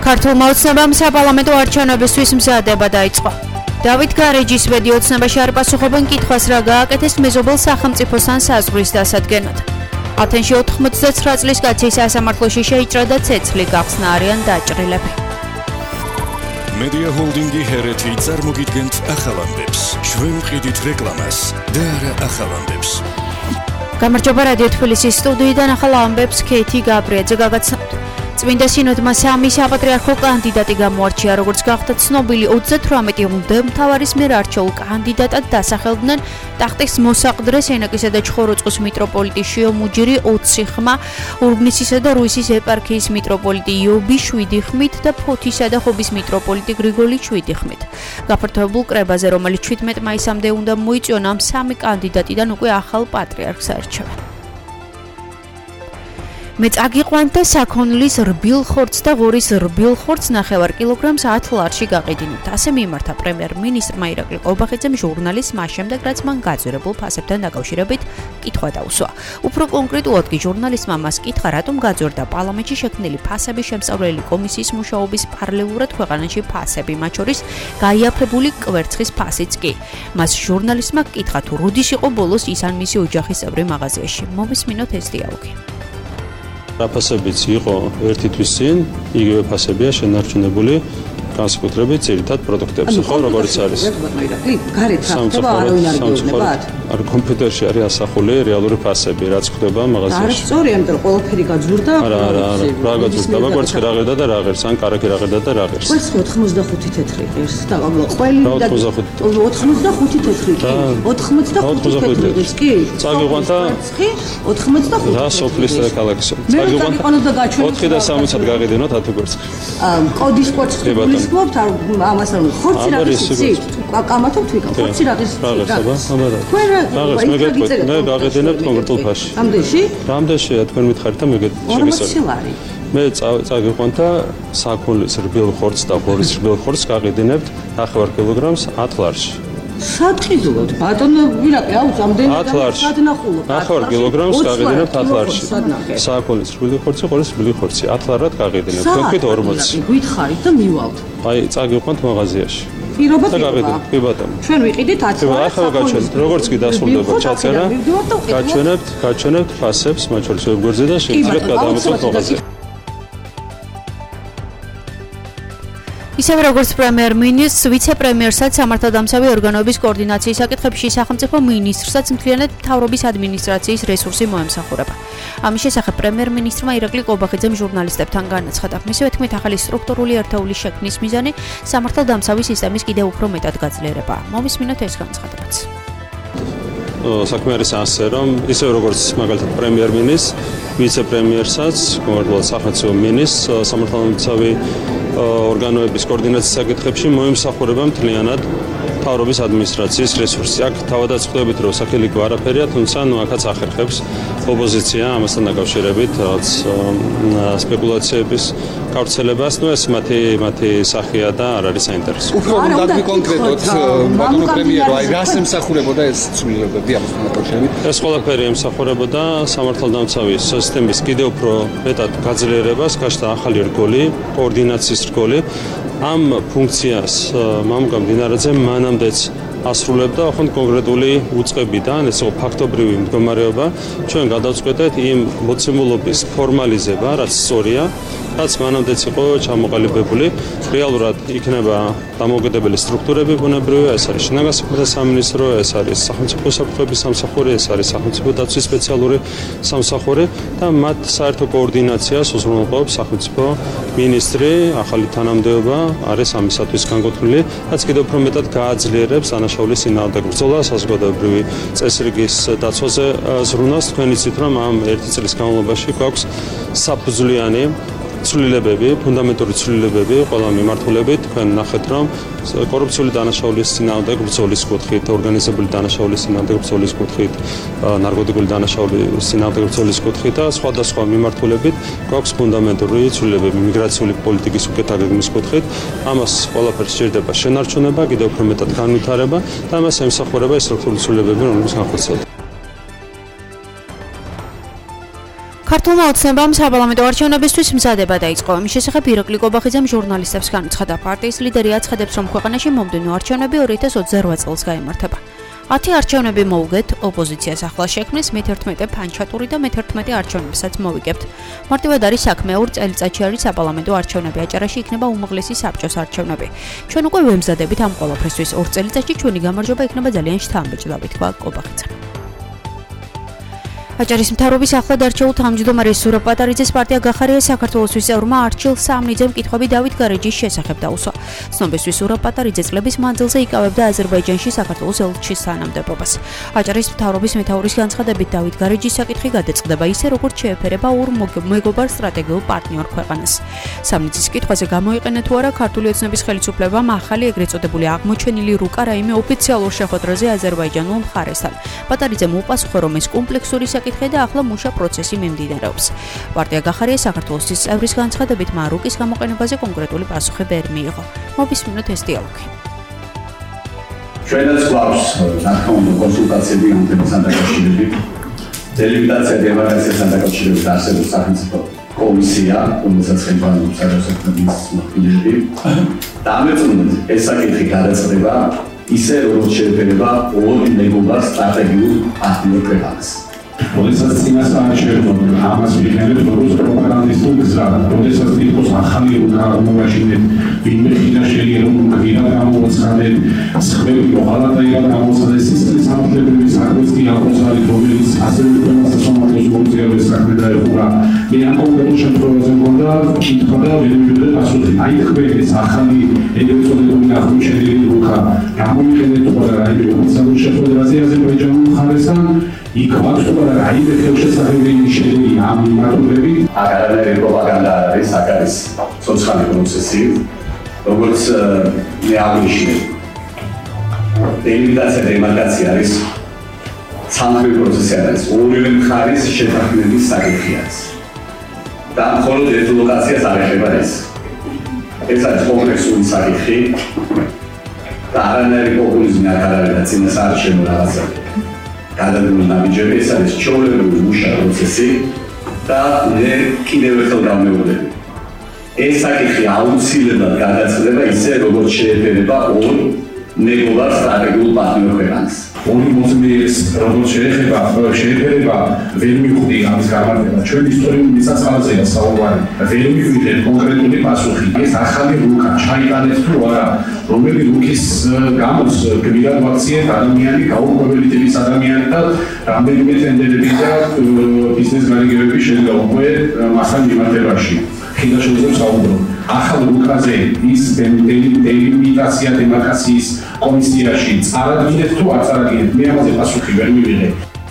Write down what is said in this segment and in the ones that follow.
ქართულმა ოცნებამ საპარლამენტო არჩევნებისთვის მზადება დაიწყო. დავით გარეჯის ვედი ოცნებაში არ პასუხობენ კითხვას რა გააკეთეს მეზობელ სახელმწიფოსთან საზღვრის დასადგენად. ათენში 99 წლის კაცის სასამართლოში შეიჭრა და ცეცხლი გახსნა არიან დაჭრილები. Media Holdingi ჰერეთი წარმოგიდგენთ ახალ ამბებს. ჩვენ ვყიდით რეკლამას და არა ახალ ამბებს. გამარჯობა რადიო თბილისის სტუდიიდან ახალ ამბებს ქეთი გაბრიაძე გაგაცნობთ. წმინდა სინოდმა სამი საპატრიარქო კანდიდატი გამოარჩია, როგორც გახდა ცნობილი 38 მღვდელმთავარის მიერ არჩეულ კანდიდატად დასახელდნენ ტახტის მოსაყდრეს ენაკისა და ჩხოროწყუს მიტროპოლიტი შიომუჯირი 20 ხმა, ურბნისისა და რუისის ეპარქიის მიტროპოლიტი იობი 7 ხმით და ფოთისა და ხობის მიტროპოლიტი გრიგოლი 7 ხმით. გაფართოებულ კრებაზე, რომელიც 17 მაისამდე უნდა მოიწვიონ, ამ სამი კანდიდატიდან უკვე ახალ პატრიარქს არჩევენ. მე წაგიყვანთ და საქონლის რბილ ხორცს და ღორის რბილ ხორცს 9 კილოგრამს 10 ლარში გაყიდინებთ. ასე მიიმართა პრემიერ-მინისტრმა ირაკლი ყობახიძემ ჟურნალისტს მას შემდეგ, რაც მან გაძვირებულ ფასებთან დაკავშირებით კითხვა დაუსვა. უფრო კონკრეტულად კი ჟურნალისტმა მას კითხა, რატომ გაძვირდა პარლამენტში შექმნილი ფასების შემსწავლელი კომისიის მუშაობის პარალელურად ქვეყანაში ფასები, მათ შორის გაიაფებული კვერცხის ფასიც კი. მას ჟურნალისტმა კითხა, თუ როდის იყო ბოლოს ის ან მისი ოჯახის წევრი მაღაზიაში. მოვისმინოთ ეს დიალოგი. ფასებიც იყო ერთი თვის წინ, იგივე ფასებია შენარჩუნებული განსაკუთრებით ძირითად პროდუქტებზე, ხო, როგორც არის. გარეთ ხდება არავინ არ გეუბნებათ? არ კომპიუტერში არის ასახული რეალური ფასები, რაც ხდება მაღაზიაში. არა, სწორი, ამიტომ ყველაფერი გაძვირდა. არა, რა გაძვირდა, კვერცხი რა ღირდა და რა ღირს, ან კარაკი რა ღირდა და რა ღირს. კვერცხი 85 თეთრი ღირს და ყველი და 85 თეთრი კი. 85 თეთრი ღირს კი. წაგიყვანთ და 85 რა სოფლის და ქალაქის. წაგიყვანთ და გაჩვენეთ 4 და 60-ად გაგიდინოთ 10 კვერცხი. კოდის კვერცხი გულისხმობთ, ამას არ ხორცი რა იცი? კამათობთ ვიკავ, ხორცი რა იცი? მე გაგედენებთ კონკრეტულ ფასში. რამდენშია თქვენ მითხარით და მეგეთ შეგესწავლეთ. მე წაგიყვანთ და საქონლის რბილ ხორცს და ღორის რბილ ხორცს გაგედენებთ 9 კილოგრამს 10 ლარში. სატყიდულობთ ბატონო ვირაკი აუც ამდენი სადნახულობ 9 კილოგრამს გაგედენებთ 10 ლარში. საქონლის რბილი ხორცი, ღორის რბილი ხორცი 10 ლარად გაგედენებთ. თქვენით 40. გითხარით და მივალთ. აი წაგიყვანთ მაღაზიაში. პირობა კი ბატონო. ჩვენ ვიყიდით 10 ლარს. ახლა გაჩვენეთ, როგორც კი დასრულდება ჩაწერა, გაჩვენებთ ფასებს, მათ შორის ვებგვერდზე და შეგიძლიათ გადავამოწმოთ მაღაზიაში. ისევე როგორც პრემიერ-მინისტრს, ვიცე-პრემიერსაც, სამართალდამცავი ორგანოების კოორდინაციის საკითხებში სახელმწიფო მინისტრსაც მთლიანად მთავრობის ადმინისტრაციის რესურსი მოემსახურება. ამის შესახებ პრემიერ-მინისტრმა ირაკლი ყობახიძემ ჟურნალისტებთან განაცხადა. მისივე თქმით, ახალი სტრუქტურული ერთეულის შექმნის მიზანი სამართალდამცავი სისტემის კიდევ უფრო მეტად გაძლიერებაა. მოვისმინოთ ეს განცხადებაც. საქმე არის ასე, რომ ისე როგორც მაგალითად პრემიერ-მინისტრს, ვიცე-პრემიერსაც, კონკრეტულად სახელმწიფო მინისტრს, სამართალდამცავი ორგანოების კოორდინაციის საკითხებში მოემსახურება მთლიანად მთავრობის ადმინისტრაციის რესურსი. აქ თავადაც ხვდებით, რომ სახელი კი არაფერია, თუმცა აქაც ახერხებს ოპოზიცია ამასთან დაკავშირებით რაღაც სპეკულაციების გავრცელებას. ეს მათი სახეა და არ არის საინტერესო. უფრო გადმიკონკრეტოთ, ბატონო პრემიერო, აი რას ემსახურებოდა ეს ცვლილებები ამასთან დაკავშირებით? ეს ყველაფერი ემსახურებოდა სამართალდამცავი სისტემის კიდევ უფრო მეტად გაძლიერებას, გაჩნდა ახალი რგოლი, კოორდინაციის რგოლი. ამ ფუნქციას მამუკა მდინარაძე მანამდეც ასრულებდა, ოღონდ კონკრეტული უწყებიდან, ეს იყო ფაქტობრივი მდგომარეობა. ჩვენ გადავწყვეტეთ იმ მოცემულობის ფორმალიზება, რაც სწორია, რაც მანამდეც იყო ჩამოყალიბებული. რეალურად იქნება დამოუკიდებელი სტრუქტურები ბუნებრივია, ეს არის შინაგან საქმეთა სამინისტრო, ეს არის სახელმწიფო საფრთხეების სამსახური, ეს არის სახელმწიფო დაცვის სპეციალური სამსახური და მათ საერთო კოორდინაციას უზრუნველყოფს სახელმწიფო მინისტრი, ახალი თანამდებობა არის ამისათვის განკუთვნილი, რაც კიდევ უფრო მეტად გააძლიერებს დანაშაულის წინააღმდეგ ბრძოლას, საზოგადოებრივი წესრიგის დაცვაზე ზრუნავს. თქვენ იცით, რომ ამ 1 წლის განმავლობაში გვაქვს საფუძვლიანი ცვლილებები, ფუნდამენტური ცვლილებები ყველა მიმართულებით. თქვენ ნახეთ, რომ კორუფციული დანაშაულის წინააღმდეგ ბრძოლის კუთხით, ორგანიზებული დანაშაულის წინააღმდეგ ბრძოლის კუთხით, ნარკოტიკული დანაშაულის წინააღმდეგ ბრძოლის კუთხით და სხვადასხვა მიმართულებით გვაქვს ფუნდამენტური ცვლილებები მიგრაციული პოლიტიკის უკეთ აგეგმვის კუთხით. ამას ყველაფერს სჭირდება შენარჩუნება, კიდევ უფრო მეტად განვითარება და ამას ემსახურება ეს სტრუქტურული ცვლილებები, რომლებიც განხორციელდა. ქართულმა ოცნებამ საპარლამენტო არჩევნებისთვის მზადება დაიწყო. ამის შესახებ ირაკლი კობახიძემ ჟურნალისტებს განაცხადა. პარტიის ლიდერი აცხადებს, რომ ქვეყანაში მომდევნო არჩევნები 2028 წელს გაიმართება. 10 არჩევნები მოუგეთ, ოპოზიციას ახლა შექმნის მე-11 ფანჩატური და მე-11 არჩევნებსაც მოვიგებთ. მარტივად არის საქმე, 2 წელიწადში არის საპარლამენტო არჩევნები, აჭარაში იქნება უმაღლესი საბჭოს არჩევნები. ჩვენ უკვე ვემზადებით ამ ყველაფრისთვის, 2 წელიწადში ჩვენი გამარჯვება იქნება ძალიან შთამბეჭდავი, თქვა კობახიძემ. აჭარის მთავრობის ახლად არჩეულ თავმჯდომარე ზურაბ პატარიძეს პარტია გახარია საქართველოსთვის წევრმა არჩილ სამნიძემ კითხვები დავით გარეჯის შესახებ დაუსვა. ცნობისთვის ზურაბ პატარიძე წლების მანძილზე იკავებდა აზერბაიჯანში საქართველოს ელჩის თანამდებობას. აჭარის მთავრობის მეთაურის განცხადებით დავით გარეჯის საკითხი გადაწყდება ისე, როგორც შეეფერება ორ მეგობარ სტრატეგიულ პარტნიორ ქვეყანას. სამნიძის კითხვაზე გამოიყენა თუ არა ქართული ოცნების ხელისუფლებამ ახალი ეგრეთ წოდებული აღმოჩენილი რუკა რაიმე ოფიციალურ შეხვედრაზე აზერბაიჯანულ მხარესთან. პატარიძემ უპასუხა, რომ ეს კომპლექსური საკითხი და ახლა მუშა პროცესი მიმდინარეობს. პარტია გახარია საქართველოსთვის წევრის განცხადებით მან რუკის გამოყენებაზე კონკრეტული პასუხი ვერ მიიღო. მოვისმინოთ ეს დიალოგი. ჩვენაც გვაქვს ნახმოვანო კონსულტაციები ამ თემასთან დაკავშირებით. დელეგაცია დემოკრატიასთან დაკავშირებით არსებობს სახელმწიფო კომისია, რომელსაც ხელმძღვანელობს საერთაშორისო მოქმედები. დამეწუნეთ ეს საკითხი გადაწყდება ისე, როგორც შეეფერება ორ მეგობარ სტრატეგიულ პარტნიორ ქვეყანას. როდესაც წინასწარ ამას ვიქნებით როგორც პროპაგანდისტულ გზად, როდესაც თვითონ ახალი აღმოაჩინეთ, ვინმე ხიდა შეიძლება რომ გირა გამოუცხადეთ, სხვები მოღალატეებად გამოუცხადეთ, სისტემის სამართლებრივი საქმეც კი აქვს არის, რომელიც ასევე ქვეყანას სამართლის მოძიების საქმე დაეხურა. მე ამ კონკრეტულ შემთხვევაზე მგონდა კითხვა და ვერ მივიღე პასუხი. აი თქვენ ეს ახალი ეგრეთ წოდებული აღმოჩენილი რუკა გამოიყენეთ თუ არა რაიმე ოფიციალურ შეხვედრაზე აზერბაიჯანულ მხარესთან იქ აქვს თუ არა რაიმე ხელშესახებიანი შედეგი ამ მიმართულებით? აგარანერი პროპაგანდა არის, აქ არის ცოცხალი პროცესი, როგორც მე აღნიშნე. დელეგაცია დემარკაცია არის სამხედრო პროცესი არის, ორივე მხარის შეთანხმების საკითხი არის. და მხოლოდ ერთ ლოკაციას არ ეხება ეს. ეს არის კომპლექსური საკითხი და არანაირი პოპულიზმი არ არის და წინასაარჩევნო რაღაცა. გადადგმული ნაბიჯები, ეს არის ჩვეულებრივი მუშა პროცესი და მე კიდევ ერთხელ გამეუბნები. ეს საკითხი აუცილებლად გადაწყდება ისე, როგორც შეეფერება ორ მეგობარ სტრატეგიულ პარტნიორ ქვეყანას. ორი მოძმერის როგორც შეეფერება ვერ მივხვდი ამის გამართება. ჩვენ ისტორიული მიწა-წყალზეა საუბარი. ვერ მივიღეთ კონკრეტული პასუხი. ეს ახალი რუკა ჩაიტანეს თუ არა, რომელი რუკის გამოც გვირად ვაქციეთ ადამიანი, გაურკვეველი ტიპის ადამიანი და რამდენიმე ტენდერები და ბიზნეს გარიგებები შედგა უკვე მასთან მიმართებაში. ხიდა შეიძლება საუბრო. ახალ რუკაზე ის დელიმიტაცია დემარკაციის კომისიაში წარადგინეთ თუ არ წარადგინეთ, მე ამაზე პასუხი ვერ მივიღე.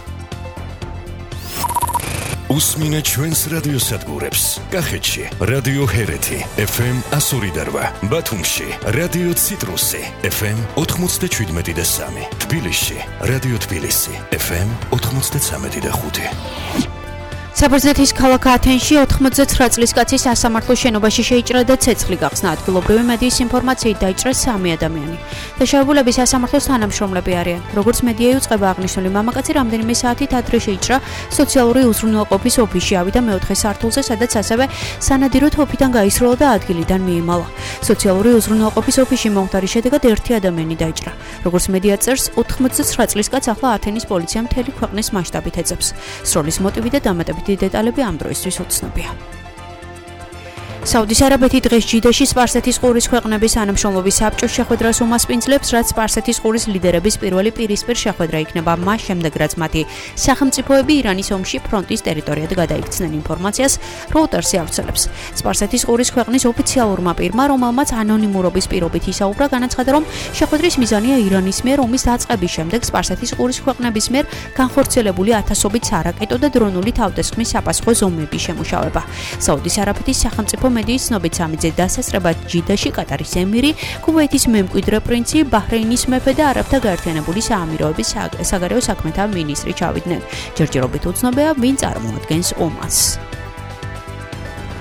უსმინეთ ჩვენს რადიოსადგურებს. კახეთში რადიო ჰერეთი FM 102.8, ბათუმში რადიო ციტრუსი FM 97.3, თბილისში რადიო თბილისი FM 93.5. საბერძნეთის ქალაქ ათენში 99 წლის კაცი სასამართლო შენობაში შეიჭრა და ცეცხლი გახსნა. ადგილობრივი მედიის ინფორმაციით დაიჭრა 3 ადამიანი. დაშავებულები სასამართლოს თანამშრომლები არიან. როგორც მედია იუწყება, აღნიშნული მამაკაცი რამდენიმე საათით ადრე შეიჭრა სოციალური უზრუნველყოფის ოფისში, ავიდა მეოთხე სართულზე, სადაც ასევე სანადიროდ ოფიდან გაისროლა და ადგილიდან მიემალა. სოციალური უზრუნველყოფის ოფისში მომხდარის შედეგად 1 ადამიანი დაიჭრა. როგორც მედია წერს, 99 წლის კაცს ახლა ათენის პოლიციამ მთელი ქვეყნის მასშტაბით ეძებს. სროლის მოტივი და დამატებითი დეტალები ამ დროისთვის უცნობია. საუდის არაბეთი დღეს ჯიდაში სპარსეთის ყურის ქვეყნების თანამშრომლობის საბჭოს შეხვედრას უმასპინძლებს, რაც სპარსეთის ყურის ლიდერების პირველი პირისპირ შეხვედრა იქნება მას შემდეგ, რაც მათი სახელმწიფოები ირანის ომში ფრონტის ტერიტორიად გადაიქცნენ. ინფორმაციას Reuters ავრცელებს. სპარსეთის ყურის ქვეყნის ოფიციალურმა პირმა, რომელმაც ანონიმურობის პირობით ისაუბრა, განაცხადა, რომ შეხვედრის მიზანია ირანის მიერ ომის დაწყების შემდეგ სპარსეთის ყურის ქვეყნების მიერ განხორციელებული ათასობით სარაკეტო და დრონული თავდასხმის საფასხო ზომების შემუშავება. საუდის არაბეთის სახელმწიფო მედიის ცნობით სამიძე დასასწრებად ჯიდაში კატარის ემირი, ქუვეითის მემკვიდრე პრინცი, ბაჰრეინის მეფე და არაბთა გაერთიანებული საამიროების საგარეო საქმეთა მინისტრი ჩავიდნენ. ჯერჯერობით უცნობია, ვინ წარმოადგენს ომას.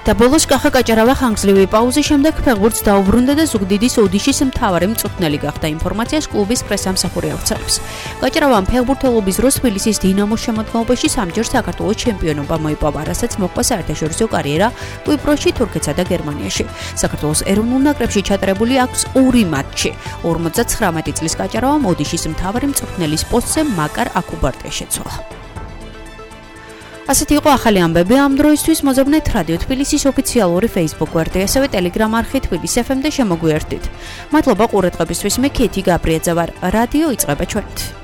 და ბოლოს კახა კაჭარავა ხანგრძლივი პაუზის შემდეგ ფეხბურთს დაუბრუნდა და ზუგდიდის ოდიშის მთავარი მწვრთნელი გახდა ინფორმაციას კლუბის პრესამსახური აუცილებს. კაჭარავამ ფეხბურთელობის დროს თბილისის დინამოს შემოდგომაში სამჯერ საქართველოს ჩემპიონობა მოიპოვა, რასაც მოჰყვა საერთაშორისო კარიერა კვიპროსში, თურქეთსა და გერმანიაში. საქართველოს ეროვნულ ნაკრებში ჩატარებული აქვს 2 მატჩი. 59 წლის კაჭარავამ ოდიშის მთავარი მწვრთნელის პოსტზე მაკარ აკუბარტია შეცვალა. ასეთი იყო ახალი ამბები ამ დროისთვის. მოზრდეთ რადიო თბილისის ოფიციალური Facebook გვერდი, ასევე Telegram არხი თბილისი FM-ზე შემოგვიერთდით. მადლობა ყურადღებისთვის. მე ქეთი გაბრიაძე ვარ. რადიო იწყება ჩვენით.